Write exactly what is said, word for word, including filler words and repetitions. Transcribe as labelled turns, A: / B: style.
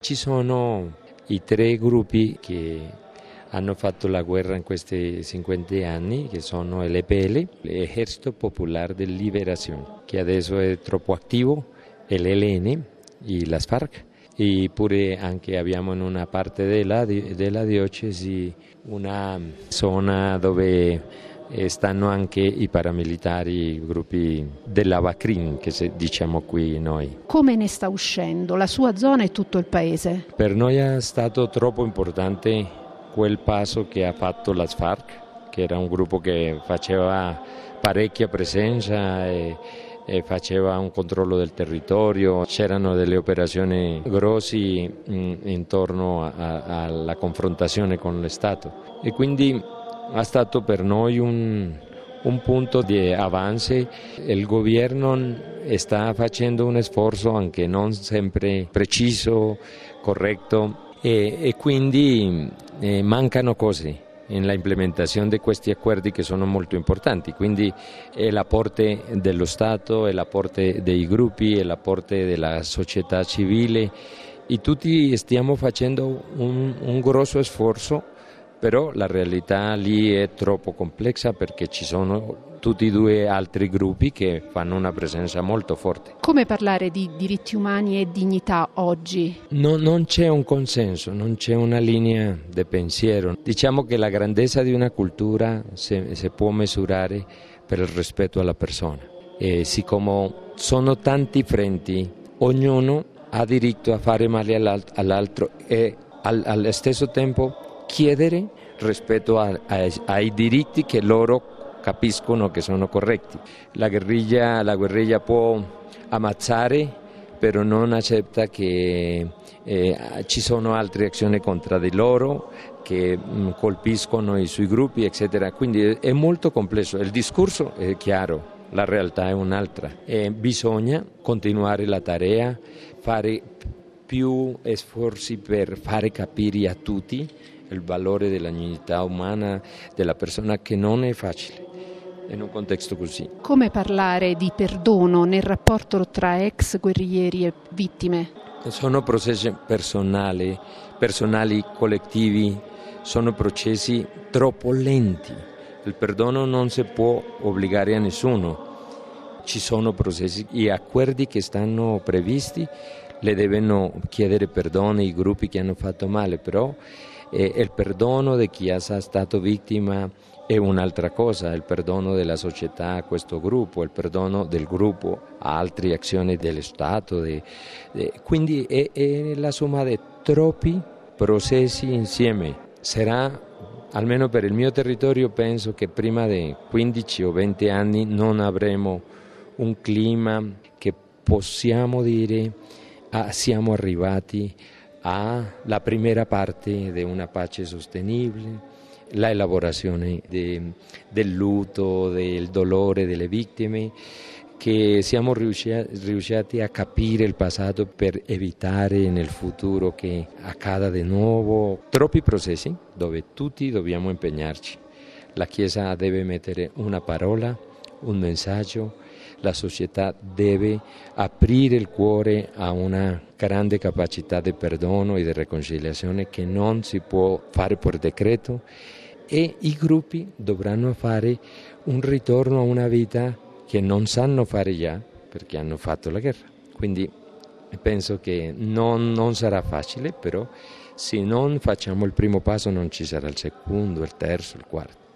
A: Ci sono i tre gruppi che hanno fatto la guerra in questi cinquanta anni, che sono l'E P L, l'Esercito Popular de Liberación, che adesso è troppo attivo, e l'E L N, e las FARC, e pure anche abbiamo in una parte della, della diocesi una zona dove stanno anche i paramilitari, i gruppi della Vacrin, che se diciamo qui noi.
B: Come ne sta uscendo la sua zona e tutto il paese?
A: Per noi è stato troppo importante quel passo che ha fatto las FARC, che era un gruppo che faceva parecchia presenza e, e faceva un controllo del territorio, c'erano delle operazioni grossi in, intorno a, a, alla confrontazione con lo Stato e quindi è stato per noi un, un punto di avanzo. Il governo sta facendo un sforzo anche non sempre preciso, corretto e, e quindi eh, mancano cose nella implementazione di questi accordi che sono molto importanti, quindi è l'apporto dello Stato, è l'apporto dei gruppi, è l'apporto della società civile e tutti stiamo facendo un, un grosso sforzo. Però la realtà lì è troppo complessa perché ci sono tutti e due altri gruppi che fanno una presenza molto forte.
B: Come parlare di diritti umani e dignità oggi?
A: No, non c'è un consenso, non c'è una linea di pensiero. Diciamo che la grandezza di una cultura si, si può misurare per il rispetto alla persona. E siccome sono tanti frenti, ognuno ha diritto a fare male all'altro e al, allo stesso tempo chiedere rispetto a, a, ai diritti che loro capiscono che sono corretti. La guerriglia, la guerriglia può ammazzare, però non accetta che eh, ci sono altre azioni contro di loro che mh, colpiscono i suoi gruppi, eccetera. Quindi è, è molto complesso. Il discorso è chiaro, la realtà è un'altra. E bisogna continuare la tarea, fare più sforzi per fare capire a tutti il valore della dignità umana della persona, che non è facile in un contesto così.
B: Come parlare di perdono nel rapporto tra ex guerriglieri e vittime?
A: Sono processi personali, personali, collettivi, sono processi troppo lenti. Il perdono non si può obbligare a nessuno. Ci sono processi e accordi che stanno previsti, le devono chiedere perdono i gruppi che hanno fatto male, però e il perdono di chi è stato vittima è un'altra cosa, il perdono della società a questo gruppo, il perdono del gruppo a altre azioni dello Stato. De, de, quindi è, è la somma di troppi processi insieme. Sarà, almeno per il mio territorio, penso che prima di quindici o venti anni non avremo un clima che possiamo dire ah, siamo arrivati alla prima parte di una pace sostenibile, la elaborazione de, del lutto, del dolore delle vittime, che siamo riusciti a capire il passato per evitare nel futuro che accada di nuovo. Troppi processi dove tutti dobbiamo impegnarci. La Chiesa deve mettere una parola, un messaggio. La società deve aprire il cuore a una grande capacità di perdono e di riconciliazione che non si può fare per decreto, e i gruppi dovranno fare un ritorno a una vita che non sanno fare già perché hanno fatto la guerra. Quindi penso che non, non sarà facile, però se non facciamo il primo passo non ci sarà il secondo, il terzo, il quarto.